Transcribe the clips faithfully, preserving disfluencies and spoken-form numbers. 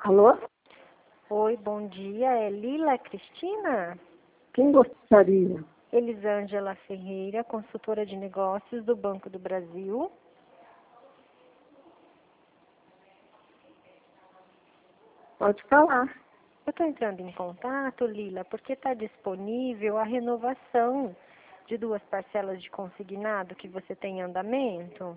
Alô? Oi, bom dia. É Lila Cristina? Quem gostaria? Elisângela Ferreira, consultora de negócios do Banco do Brasil. Pode falar. Eu estou entrando em contato, Lila, porque está disponível a renovação de duas parcelas de consignado que você tem em andamento.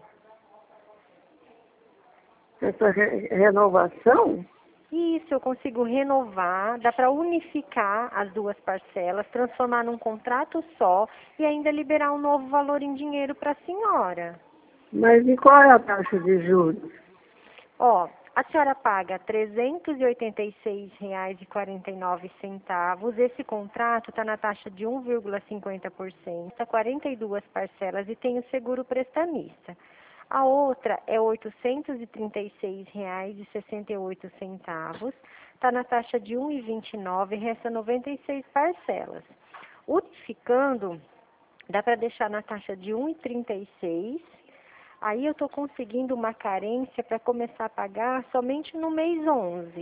Essa re renovação? Isso, eu consigo renovar, dá para unificar as duas parcelas, transformar num contrato só e ainda liberar um novo valor em dinheiro para a senhora. Mas e qual é a taxa de juros? Ó, a senhora paga trezentos e oitenta e seis reais e quarenta e nove centavos. Esse contrato está na taxa de um vírgula cinquenta por cento, quarenta e duas parcelas e tem o seguro prestamista. A outra é oitocentos e trinta e seis reais e sessenta e oito centavos, está na taxa de um vírgula vinte e nove, resta noventa e seis parcelas. Unificando, dá para deixar na taxa de um vírgula trinta e seis. Aí eu estou conseguindo uma carência para começar a pagar somente no mês onze.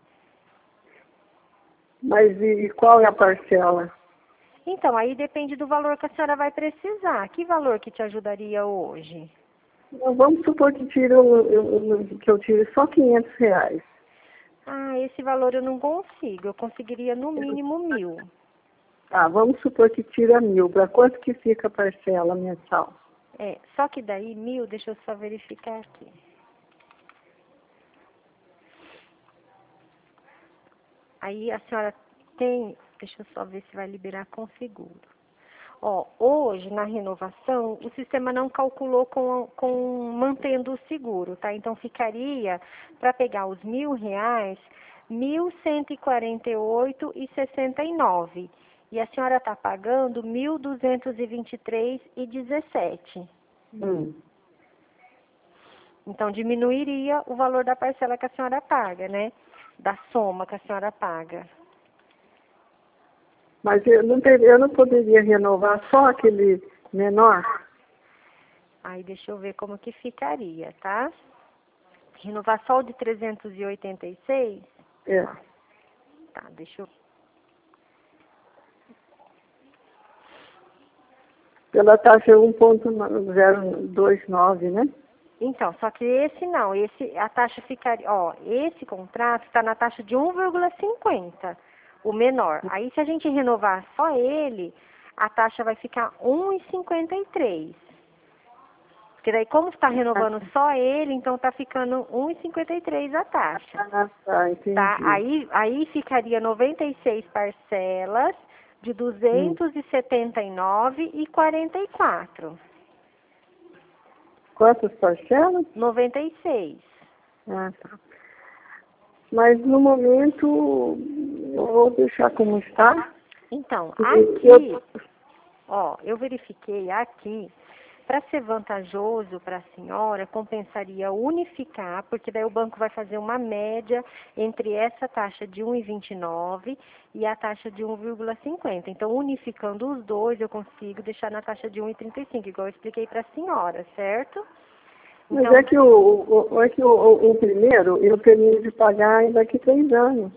Mas e, e qual é a parcela? Então, aí depende do valor que a senhora vai precisar. Que valor que te ajudaria hoje? Então, vamos supor que, tire, eu, eu, que eu tire só quinhentos reais. Ah, esse valor eu não consigo. Eu conseguiria no mínimo mil. Tá, vamos supor que tira mil. Para quanto que fica a parcela mensal? É, só que daí mil, deixa eu só verificar aqui. Aí a senhora tem, deixa eu só ver se vai liberar com seguro. Ó, hoje, na renovação, o sistema não calculou com, com mantendo o seguro, tá? Então, ficaria, para pegar os mil reais, mil cento e quarenta e oito e sessenta e nove. E a senhora está pagando mil duzentos e vinte e três e dezessete. Hum. Então, diminuiria o valor da parcela que a senhora paga, né? Da soma que a senhora paga. Mas eu não, ter, eu não poderia renovar só aquele menor? Aí, deixa eu ver como que ficaria, tá? Renovar só o de trezentos e oitenta e seis? É. Tá, deixa eu... Pela taxa um ponto zero dois nove, né? Então, só que esse não, esse, a taxa ficaria, ó, esse contrato está na taxa de um vírgula cinquenta, o menor. Aí, se a gente renovar só ele, a taxa vai ficar um vírgula cinquenta e três. Porque daí, como está renovando só ele, então está ficando um vírgula cinquenta e três a taxa. Ah, tá, entendi. Tá? Aí, aí ficaria noventa e seis parcelas de duzentos e setenta e nove reais e quarenta e quatro. Quantas parcelas? noventa e seis. Ah, tá. Mas no momento eu vou deixar como está. Então, E eu, aqui, ó, eu verifiquei aqui, para ser vantajoso para a senhora, compensaria unificar, porque daí o banco vai fazer uma média entre essa taxa de um vírgula vinte e nove e a taxa de um vírgula cinquenta. Então, unificando os dois, eu consigo deixar na taxa de um vírgula trinta e cinco, igual eu expliquei para a senhora, certo? mas Então, é que, o, o, é que o, o, o primeiro eu termino de pagar daqui a três anos.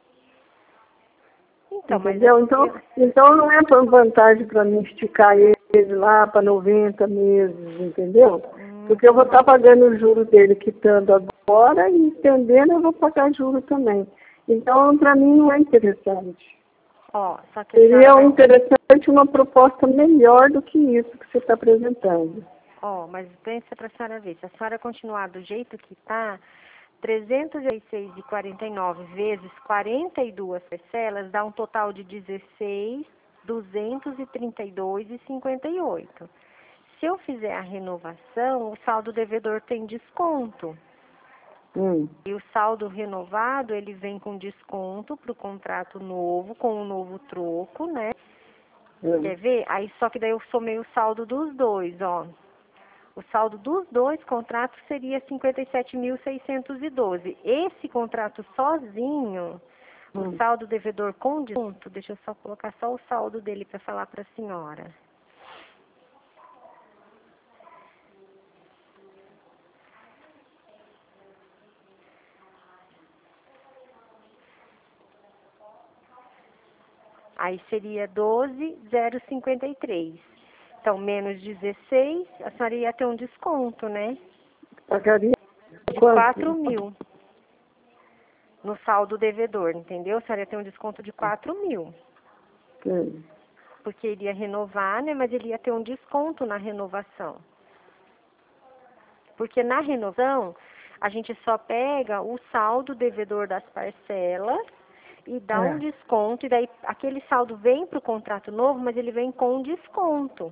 então, mas Entendeu? eu, Então, eu, então não é por vantagem para mim esticar ele lá para noventa meses, entendeu? Porque eu vou estar pagando o juro dele quitando agora e estendendo eu vou pagar juro também. Então, para mim não é interessante. ó, só que a senhora Seria vai... interessante uma proposta melhor do que isso que você está apresentando. Ó, mas pensa para a senhora ver, se a senhora continuar do jeito que está, trezentos e seis e quarenta e nove vezes quarenta e duas parcelas dá um total de dezesseis mil duzentos e trinta e dois reais e cinquenta e oito. Se eu fizer a renovação, o saldo devedor tem desconto. Hum. E o saldo renovado, ele vem com desconto para o contrato novo, com o novo troco, né? Hum. Quer ver? Aí só que daí eu somei o saldo dos dois, ó. O saldo dos dois contratos seria cinquenta e sete mil seiscentos e doze. Esse contrato sozinho, Hum. o saldo devedor com desconto, deixa eu só colocar só o saldo dele para falar para a senhora. Aí seria doze mil e cinquenta e três. Então, menos dezesseis, a senhora ia ter um desconto, né? Pagaria De quanto? quatro mil no saldo devedor, entendeu? A senhora ia ter um desconto de quatro mil. Sim. Porque iria renovar, né? Mas ele ia ter um desconto na renovação. Porque na renovação, a gente só pega o saldo devedor das parcelas e dá um É. desconto. E daí aquele saldo vem para o contrato novo, mas ele vem com desconto.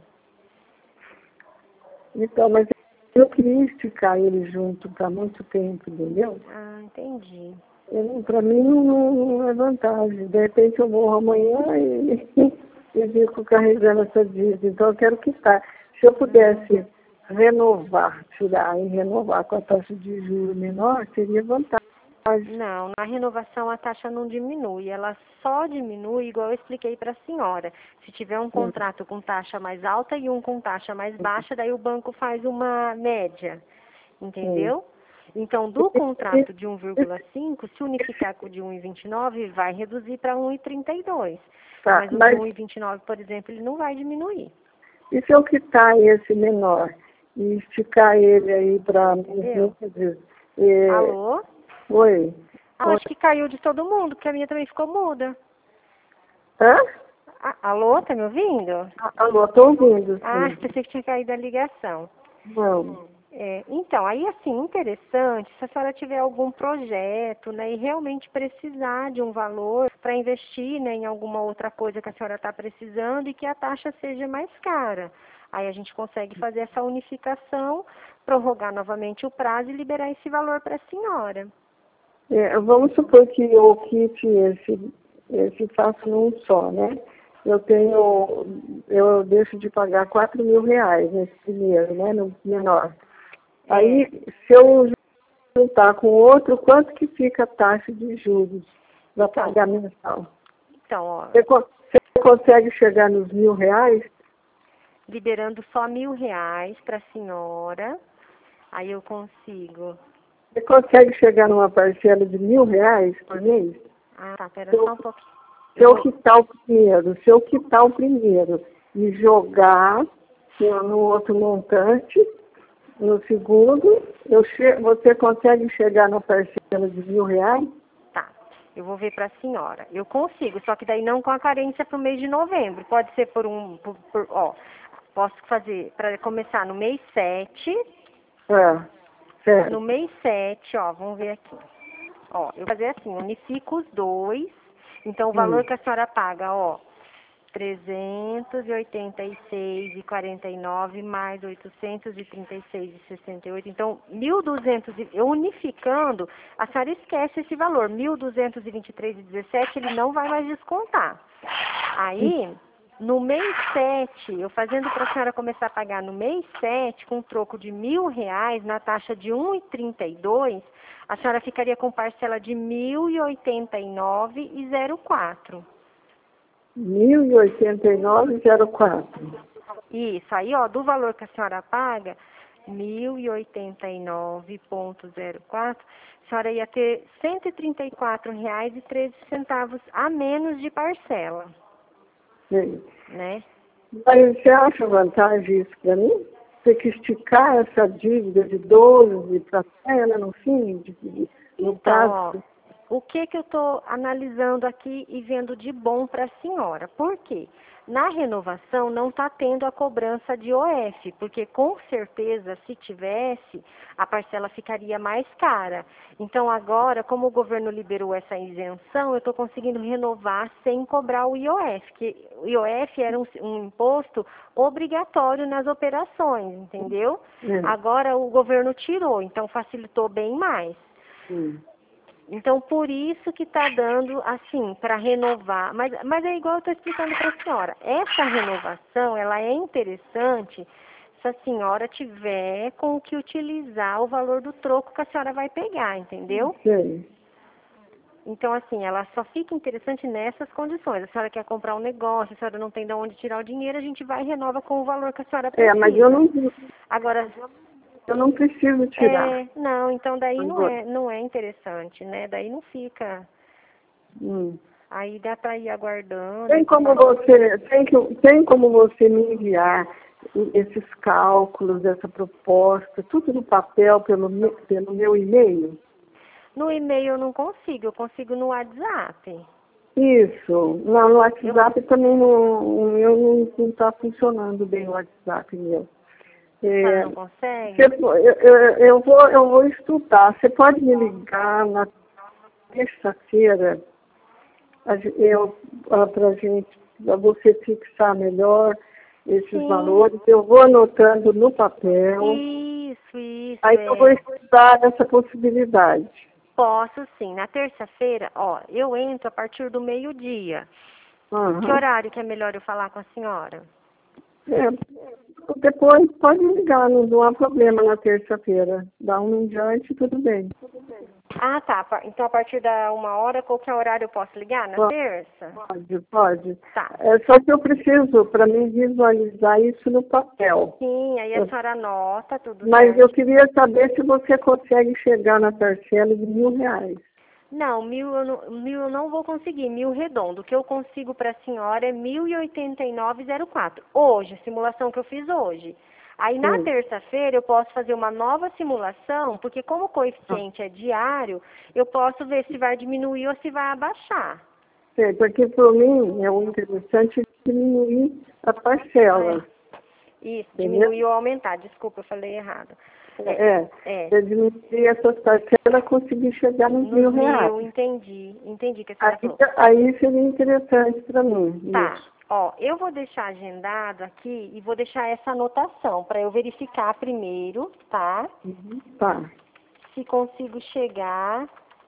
Então, mas eu queria esticar ele junto para muito tempo, entendeu? Ah, entendi. Para mim não, não, não é vantagem. De repente eu morro amanhã e, e fico carregando essa dívida. Então eu quero quitar. Se eu pudesse renovar, tirar e renovar com a taxa de juros menor, seria vantagem. Não, na renovação a taxa não diminui, ela só diminui, igual eu expliquei para a senhora. Se tiver um contrato com taxa mais alta e um com taxa mais baixa, daí o banco faz uma média, entendeu? Então, do contrato de um vírgula cinco, se unificar com o de um vírgula vinte e nove, vai reduzir para um vírgula trinta e dois. Tá, Mas o mas de um vírgula vinte e nove, por exemplo, ele não vai diminuir. e se eu quitar esse menor e esticar ele aí para... Entendeu? É, Alô? oi. Ah, acho que caiu de todo mundo, porque a minha também ficou muda. Hã? Ah, alô, tá me ouvindo? Alô, estou ouvindo, Ah, sim. pensei que tinha caído a ligação. Não. É, então, aí assim, interessante, se a senhora tiver algum projeto, né, e realmente precisar de um valor para investir, né, em alguma outra coisa que a senhora está precisando e que a taxa seja mais cara. Aí a gente consegue fazer essa unificação, prorrogar novamente o prazo e liberar esse valor para a senhora. É, vamos supor que eu quite esse, esse faço num só, né? Eu tenho, eu deixo de pagar quatro mil reais nesse primeiro, né? No menor. É. Aí, se eu juntar com outro, quanto que fica a taxa de juros para Então, pagar mensal? então, ó, Você, co- você consegue chegar nos mil reais? liberando só mil reais para a senhora, aí eu consigo. Você consegue chegar numa parcela de mil reais por mês? Ah, tá, pera Se eu, só um pouquinho. se Eu eu vou... quitar o primeiro, se eu quitar o primeiro e jogar no, no outro montante, no segundo, eu che você consegue chegar na parcela de mil reais? Tá, eu vou ver para a senhora. Eu consigo, só que daí não com a carência para o mês de novembro. Pode ser por um, por, por, ó, posso fazer, para começar no mês sete, É, certo. no mês sete, ó, vamos ver aqui. Ó, eu vou fazer assim, unifico os dois, então o valor Hum. que a senhora paga, ó, trezentos e oitenta e seis reais e quarenta e nove centavos mais oitocentos e trinta e seis reais e sessenta e oito centavos. Então, mil e duzentos, eu unificando, a senhora esquece esse valor, mil duzentos e vinte e três reais e dezessete centavos, ele não vai mais descontar. Aí, no mês sete, eu fazendo para a senhora começar a pagar no mês sete, com um troco de mil reais, na taxa de um vírgula trinta e dois, a senhora ficaria com parcela de mil e oitenta e nove reais e zero quatro. mil e oitenta e nove vírgula zero quatro. Isso, aí ó, do valor que a senhora paga, mil e oitenta e nove vírgula zero quatro, a senhora ia ter cento e trinta e quatro reais e treze centavos a menos de parcela, Sim. né? Mas você acha vantagem isso para mim? Ter que esticar essa dívida de doze para ela no fim, de, de, no Então, prazo. ó, o que que eu estou analisando aqui e vendo de bom para a senhora? Por quê? Na renovação não está tendo a cobrança de O F, porque com certeza, se tivesse, a parcela ficaria mais cara. Então agora, como o governo liberou essa isenção, eu estou conseguindo renovar sem cobrar o I O F, que o I O F era um, um imposto obrigatório nas operações, entendeu? É. Agora o governo tirou, então facilitou bem mais. Hum. Então, por isso que está dando, assim, para renovar. Mas, mas é igual eu estou explicando para a senhora. Essa renovação, ela é interessante se a senhora tiver com o que utilizar o valor do troco que a senhora vai pegar, entendeu? Sei. Então, assim, ela só fica interessante nessas condições. A senhora quer comprar um negócio, a senhora não tem de onde tirar o dinheiro, a gente vai e renova com o valor que a senhora precisa. É, mas eu não, Agora, eu não preciso tirar. é, não, então daí não Agora. é, não é interessante, né? Daí não fica... Hum. Aí dá para ir aguardando. Tem como você, tem, que, tem como você me enviar esses cálculos, essa proposta, tudo no papel pelo, me- pelo meu e-mail? No e-mail eu não consigo, eu consigo no WhatsApp. Isso. Não, no WhatsApp eu... também não, o meu não está funcionando bem o WhatsApp meu. É, Você não consegue? você, eu, eu, eu, vou, eu vou estudar. Você pode me ligar na terça-feira para a gente, para você fixar melhor esses Sim. valores. Eu vou anotando no papel. Isso, isso. Aí é. eu vou estudar essa possibilidade. Posso sim. Na terça-feira, ó, eu entro a partir do meio-dia. Uhum. Que horário que é melhor eu falar com a senhora? É, depois pode ligar, não, não há problema na terça-feira. Dá um em diante, tudo bem. Ah, tá. Pa- Então a partir da uma hora, qualquer horário eu posso ligar? Na Pode, terça? pode. pode. Tá. É, só que eu preciso, para mim, visualizar isso no papel. Sim, aí a Eu- senhora anota tudo Mas certo. eu queria saber se você consegue chegar na parcela de mil reais. Não, mil eu não, mil eu não vou conseguir, mil redondo. O que eu consigo para a senhora é mil e oitenta e nove e zero quatro. Hoje, a simulação que eu fiz hoje. Aí na Sim. terça-feira eu posso fazer uma nova simulação, porque como o coeficiente é diário, eu posso ver se vai diminuir ou se vai abaixar. Sei, porque para mim é o interessante diminuir a parcela. Isso, Entendeu? diminuir ou aumentar. Desculpa, eu falei errado. É, É. eu diminuir essas parcelas, conseguir chegar nos mil Nos reais. mil, entendi. Entendi o que a senhora Aí, falou. aí seria interessante para mim. Tá. Isso. Ó, eu vou deixar agendado aqui e vou deixar essa anotação para eu verificar primeiro, tá? Uhum. Tá. Se consigo chegar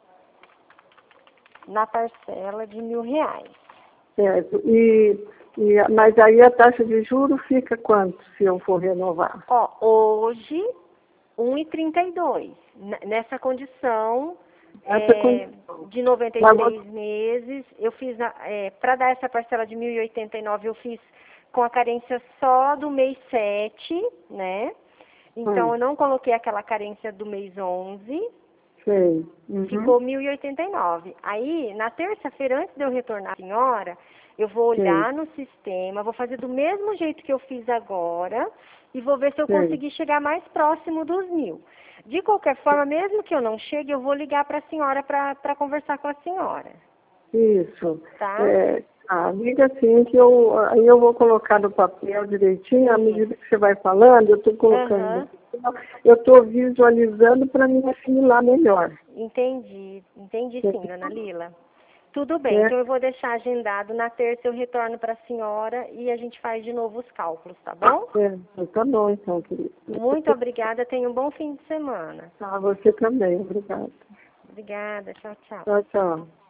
na parcela de mil reais. Certo. E, e, mas aí a taxa de juros fica quanto se eu for renovar? Ó, hoje, um e trinta e dois. N- Nessa condição Essa é, condição. de noventa e Mas seis você- meses, eu fiz, para dar essa parcela de mil e oitenta e nove, eu fiz com a carência só do mês sete, né? Então, Hum. eu não coloquei aquela carência do mês onze, Sei. Uhum. ficou mil e oitenta e nove. Aí, na terça-feira, antes de eu retornar à senhora, eu vou olhar no sistema, vou fazer do mesmo jeito que eu fiz agora e vou ver se eu Sei. conseguir chegar mais próximo dos mil. De qualquer forma, mesmo que eu não chegue, eu vou ligar para a senhora para conversar com a senhora. Isso. Tá? É, ah, liga assim que eu, aí eu vou colocar no papel direitinho, à medida que você vai falando, eu estou colocando Aham. no papel, eu estou visualizando para me assimilar melhor. Entendi. Entendi Sim. sim, dona Lila. Tudo bem, É. então eu vou deixar agendado. Na terça eu retorno para a senhora e a gente faz de novo os cálculos, tá bom? É, tá bom então, querido. Muito obrigada, tenha um bom fim de semana. Ah, você também, obrigada. Obrigada, tchau, tchau. Tchau, tchau.